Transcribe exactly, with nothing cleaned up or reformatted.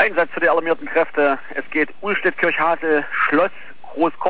Einsatz für die alarmierten Kräfte. Es geht Uhlstedt-Kirchhasel, Schloss, Großkoch.